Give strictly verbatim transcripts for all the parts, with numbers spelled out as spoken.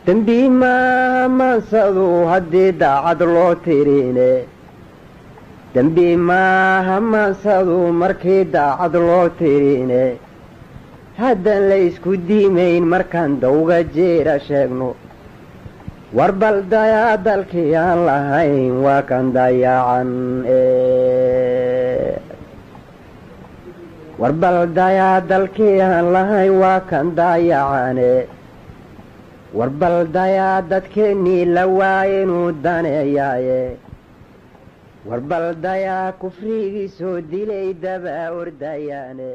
dambi ma maansadu haddii daacad loo tirine dambi maaha maansadu markii daacad loo tirine haddaan la isku diimayn markaan dawga jeera sheegno war bal dayaa dalkii aan lahayn waa kan dayacan war bal dayaa dalkii aan lahayn waa kan dayacane war bal dayaa dadkeennii la waaye inuu daneeyaaye war bal dayaa kufrigii soo dilay daba ordayaane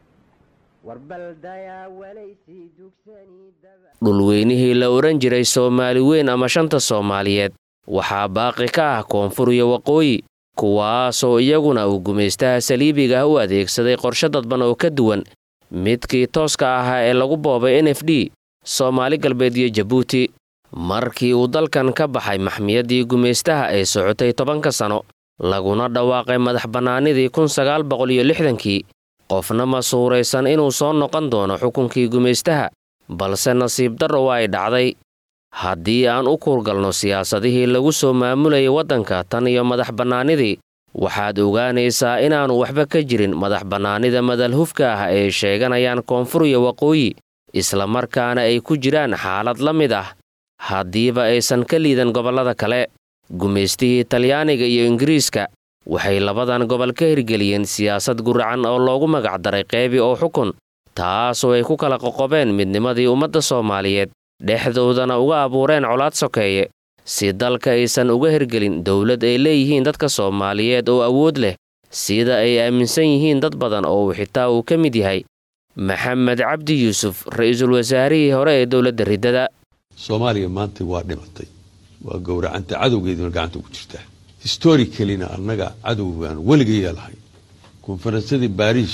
dhulweynihii la ohan jiray soomaali weyn ama shanta soomaaliyeed waxaa baaqi ka ah koonfur iyo waqooyi kuwaasoo iyaguna uu gumaystaha saliibiga ah u adeegsaday qorshe dadban oo ka duwan midkii tooska ahaa ee lagu boobay n f d soomaali galbeed iyo jabuuti markii uu dalkan ka baxay maxmiyaddii gumaystaha ee socotay tobanka sano laguna dhawaaqay madax bannaanidii kun sagaal boqol iyo lixdankii qofna ma suuraysan inuu soo noqon doono xukunkii gumaystaha balse nasiib darro waa ay dhacday haddii aan u kuurgalno siyaasadihii lagu soo maamulayay waddanka tan iyo madax bannaanidii waxaad ogaanaysaa inaannu waxba ka jirin madax bannaanida madalhufka ah ee sheeganayaan koonfur iyo waqooyi islamarkaana ay ku jiraan xaalad la mid ah haddiiba aysan ka liidan gobollada kale gumaystihii talyaaniga iyo ingiriiska waxay labadan gobol ka hirgeliyeen siyaasad guracan oo loogu magacdaray qeybi oo xukun taasoo ay ku kala qoqobeen midnimadii ummadda soomaaliyeed dhexdoodana uga abuureen colaad sokeeye si dalka aysan uga hirgelin dowlad ay leeyihiin dadka soomaaliyeed oo awood leh sida ay aaminsan yihiin dad badan oo uu xitaa uu ka mid yahay maxamed cabdi yuusuf ra'iisul wasaarihii hore ee dowladda riddada soomaaliya maanta waa dhimatay waa gowracanta cadowgeeduna gacanta ugu jirtaa historicalina annaga cadowgaan weliga yeelahay konferensadii baris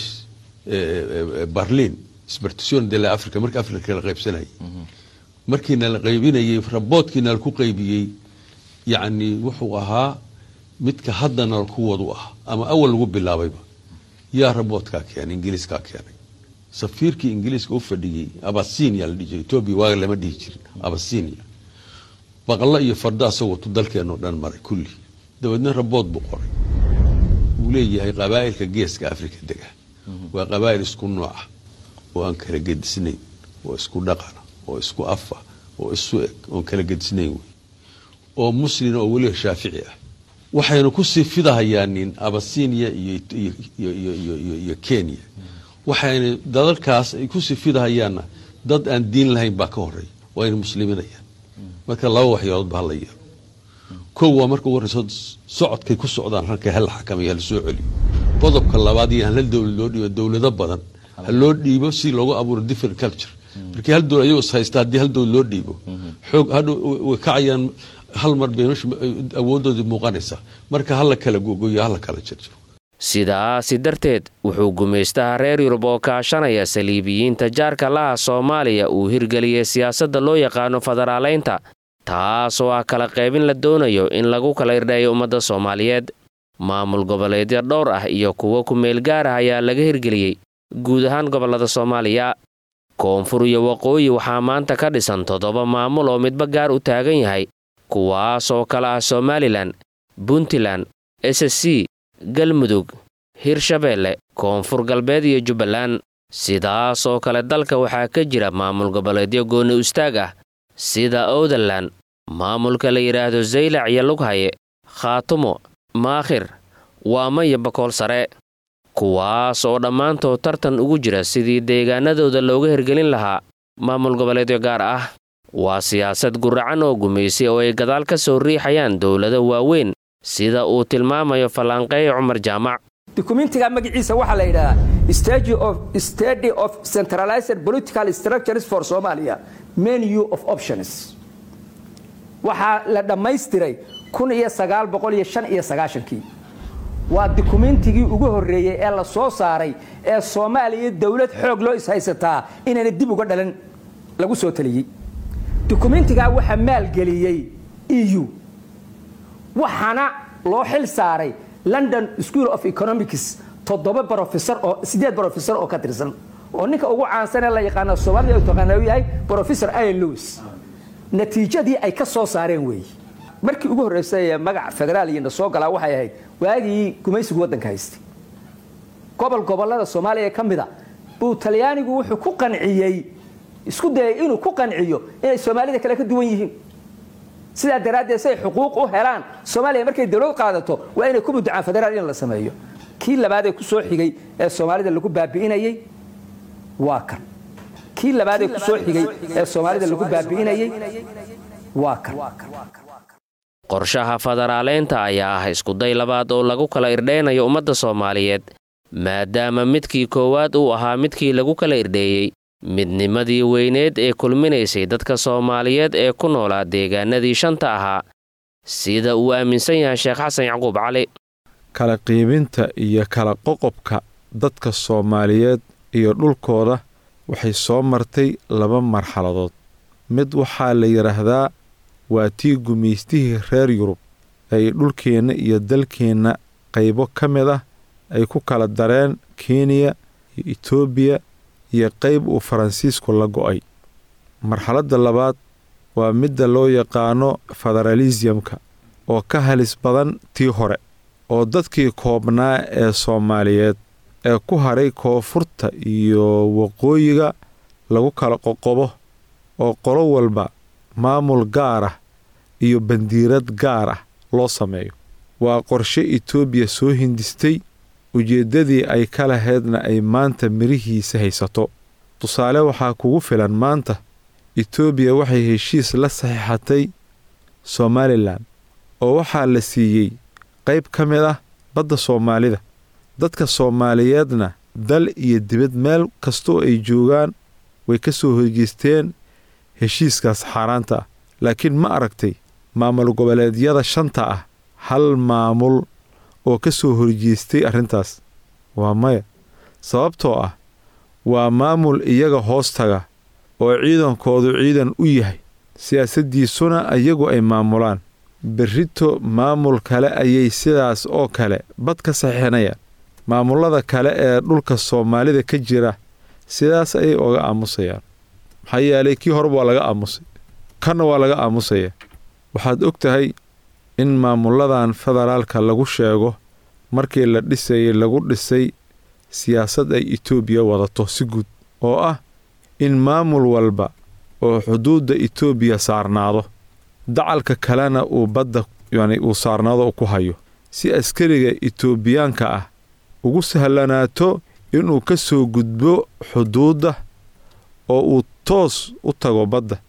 berlin isbartision de la africa markii afrika la qaybsanayay markiina la qaybinayay raboodkiina laku qaybiyey yacni wuxuu ahaa midka haddana laku wadu ah ama awal lagu bilaabayba yaa raboodkaa keenay ingiliiskaa keenay safiirkii ingiliiska u fadhiyey abasinia la dhihi jiray etoobiya waaga lama dhihi jirin abasinia baqallo iyo farda asagoo tu dalkeenoo dhan maray kulli dabeedna rabood buu qoray wuu leeyahay qabaa'ilka geeska afrika dega waa qabaa'il isku nooca oo aan kala gedisnayn oo isku dhaqana oo isku afa oo isu eg oon kala gedisnayn wey oo muslina oo weliba shaafici ah waxaynu ku sii fidahayaanin abasinia iyo kenya waxayna dadalkaas ay ku sii fidahayaanna dad aan diin lahayn baa ka horreeya waa ayna muslimiinayaan marka laba waxyaalood ba hala yeelo kow waa marka ugu horreyso socodkay ku socdaan rarka hal xakamaya hala soo celiyo qodobka labaad iyo hal dowlad loo dhiibo dowlado badan ha loo dhiibo si loogu abuuro different culture markii hal dowlad ayagoo is haysta haddii hal dowlad loo dhiibo xoog hadha way kacayaan hal mar bay awooddoodii muuqanaysaa marka hala kala gogoyo hala kala jirjiro sidaasi darteed wuxuu gumaystaha reer yurub oo kaashanaya saliibiyiinta jaarka laha soomaaliya uu hirgeliyey siyaasadda loo yaqaano federaalaynta taasoo ah kala qaybin la doonayo in lagu kala irdheeyo ummadda soomaaliyeed maamul goboleedya dhowr ah iyo kuwo ku meel gaar ah ayaa laga hirgeliyey guud ahaan gobollada soomaaliya koonfur iyo waqooyi waxaa maanta ka dhisan toddoba maamul oo midba gaar u taagan yahay kuwaasoo kala ah somalilan puntland s s c galmudug hirshabeelle koonfur galbeed iyo jubbaland sidaasoo kale dalka waxaa ka jira maamul goboleedyo gooni ustaag ah sida owdaland maamulka la yidhaahdo zaylac iyo lughaye khaatumo maakhir waama iyo bakool sare kuwaas oo dhammaantood tartan ugu jira sidii deegaanadooda looga hirgelin lahaa maamul goboleedyo gaar ah waa siyaasad guracan oo gumaysay oo ay gadaal ka soo riixayaan dowlado waaweyn sida uu tilmaamayo falanqeeye cumar jaamac dukumentiga magaciisa waxaa la yidhaahdaa stage of study of centralized political structures for Somalia menu of options waxaa la dhammaystiray kun iyo sagaal boqol iyo shan iyo sagaashankii waa dukumentigii ugu horreeyay ee la soo saaray ee Soomaaliya dawlad xoog loo ishaysataa inay dib uga dhalan lagu soo taliyay dukumentiga waxa maalgeliyay E U waxana loo xil saaray London School of Economics toddoba professor oo sideed professor oo ka tirsan oo ninka ugu caansan ee la yaqaan Soomaaliya uu taqaanayo yahay Professor Ian Lewis natiijadii ay ka soo saareen weey markii ugu horeysay magac federaal iyo soo galaa waxay ahayd waagii gumaysiga wadanka haystay gobol gobolada Soomaaliya kamida buu Talyaanigu wuxuu ku qanciyay isku day inuu ku qanciyo inay Soomaalida kale ka duwan yihiin sida daraaddeed ay xuquuq u helaan Soomaaliya markay dawlad qaadato waa inay ku mudacaan federaal in la sameeyo kii labaad ee ku soo xigay ee Soomaalida lagu baabi'inayay waa kan kii labaad ee ku soo xigay ee Soomaalida lagu baabi'inayay waa kan qorshaha federaaleynta ayaa ah isku day labaad oo lagu kala irdheynayo ummadda Soomaaliyeed maadaama midkii koowaad uu ahaa midkii lagu kala irdheeyay midnimadii weyneed ee kulminaysay dadka Soomaaliyeed ee ku noolaa deegaanadii shanta ahaa sida uu aaminsan yahay Sheekh Xasan Yacquub Cali kala qiibinta iyo kala qoqobka dadka Soomaaliyeed iyo dhulkooda waxay soo martay laba marxaladood mid waxaa la yiraahdaa waa tii gumaystihii reer Yurub ay dhulkeena iyo dalkeena qaybo kamid ah ay ku kala dareen Kenya iyo Ethiopia iyo qayb uu Faransiisku la go'ay marxaladda labaad waa midda loo yaqaano federalismka oo ka halis badan tii hore oo dadkii koobnaa ee Soomaaliyeed ee ku haray koonfurta iyo waqooyiga lagu kala qoqobo oo qolo walba maamul gaar ah iyo bandiirad gaar ah loo sameeyo waa qorshe Ethiopia soo hindistay ujeedadii ay ka lahaydna ay maanta mirihiisa haysato tusaale waxaa kugu filan maanta Ethiopia waxay heshiis la saxiixatay Somaliland oo waxaa la siiyey qayb ka mid ah badda Soomaalida dadka Soomaaliyeedna dal iyo dibad meel kastoo ay joogaan way ka soo horjeesteen heshiiskaas xaraanta laakiin ma aragtay maamul goboleedyada shanta ah hal maamul oo ka soo horjeestay arrintaas waa maya sababtoo ah waa maamul iyaga hoostaga oo ciidankoodu ciidan u yahay siyaasadiisuna iyagu ay maamulaan berrito maamul kale ayay sidaas oo kale bad ka saxiixinayaan maamulada kale ee dhulka Soomaalida ka jira sidaas ay uga aamusayaan maxaa yeelay kii hore waa laga aamusay kana waa laga aamusaya waxaad ogtahay in maamuladan federaalka lagu sheego markii la dhisay lagu dhisay siyaasad ay Ethiopia wadato si guud oo ah in maamul walba oo xuduudda Ethiopia saarnaado dacalka kalena uu badda yani uu saarnaado ku hayo si askariga Ethiopiaanka ah ugu sahlanaato inuu ka soo gudbo xuduudda oo uu toos u tago badda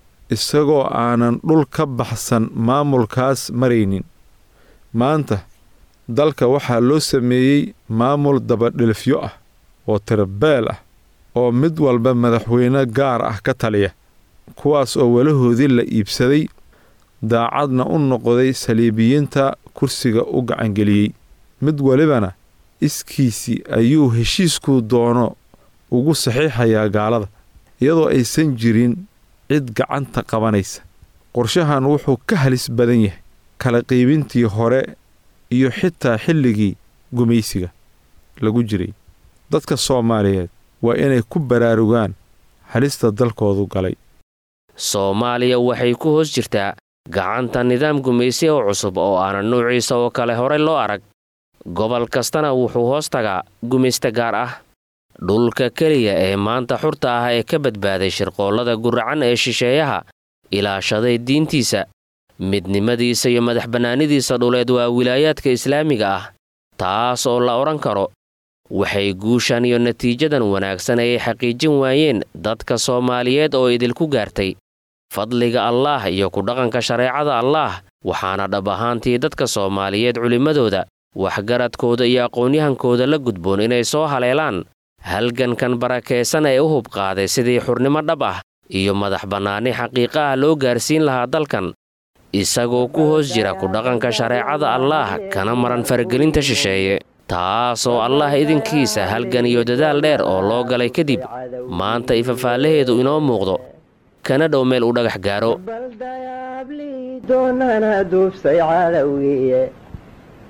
isagoo aanan dhul ka baxsan maamulkaas maraynin maanta dalka waxaa loo sameeyey maamul dabadhilifyo ah oo tirabeel ah oo mid walba madaxweyne gaar ah ka taliya kuwaas oo walahoodii la iibsaday daacadna u noqday saliibiyiinta kursiga u gacangeliyey mid walibana iskiisi ayuu heshiisku doono ugu saxiixayaa gaalada iyadoo aysan jirin cid gacanta qabanaysa qorshahan wuxuu ka halis badan yahay kala qiibintii hore iyo xitaa xilligii gumaysiga lagu jiray dadka Soomaaliyeed waa inay ku baraarugaan halista dalkoodu galay Soomaaliya waxay ku hoos jirtaa gacanta nidaam gumaysi oo cusub oo aan nuuciisa oo kale hore loo arag gobol kastana wuxuu hoos tagaa gumaysta gaar ah dhulka kaliya ee maanta xurta ah ee ka badbaaday shirqoolada guracan ee shisheeyaha ilaashaday diintiisa midnimadiisa iyo madax banaanidiisa dhuleed waa wilaayaadka islaamiga ah taas oo la oran karo waxay guushan iyo natiijadan wanaagsan ay xaqiijin waayeen dadka Soomaaliyeed oo idilku gaartay fadliga Allah iyo ku dhaqanka shareecada Allah waxaana dhab ahaantii dadka Soomaaliyeed culimadooda waxgaradkooda iyo aqoonyahankooda la gudboon inay soo haleelaan halgankan barakeysan ee u hub qaaday sidii xurnimo dhab ah iyo madax banaani xaqiiqo ah loo gaarsiin lahaa dalkan isagoo ku hoos jira ku dhaqanka shareecada Allah kana maran faragelinta shisheeye taasoo Allah idinkiisa halgan iyo dadaal dheer oo loo galay kadib maanta ifafaalaheedu inoo muuqdo kana dhow meel u dhagax gaaro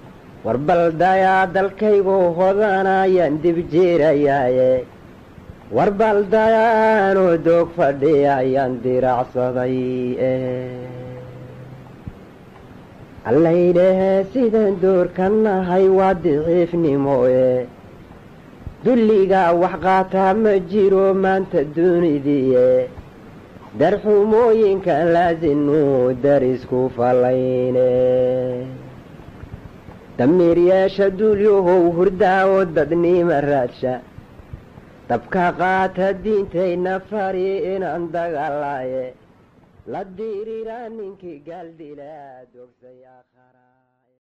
warbaldaya dalkaygu hodanayaan dib jiirayaaye warbaldayaanoo doog fadhiya ayaan diracsaday allaydhahe sidaan doorkan nahay waa diciifnimo e dulligaa wax qaataa ma jiro maanta dunidiie darxumooyinka laasinuu darisku fallayne damiir yeesha dulyahow hurdaawo dadnima raadsha dabka qaata diintayna fari inaan dagaalaaye la diriiraa ninkii gaaldilaa dogsay